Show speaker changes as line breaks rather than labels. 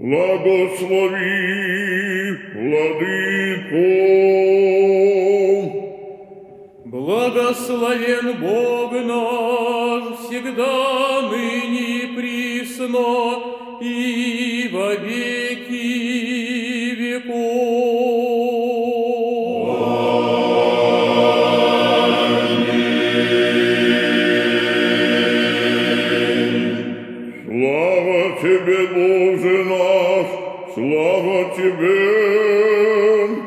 Благослови, Владыко.
Благословен Бог наш, всегда, ныне и присно, и во веки веков.
Аминь. Слава Тебе, Боже наш, слава Тебе.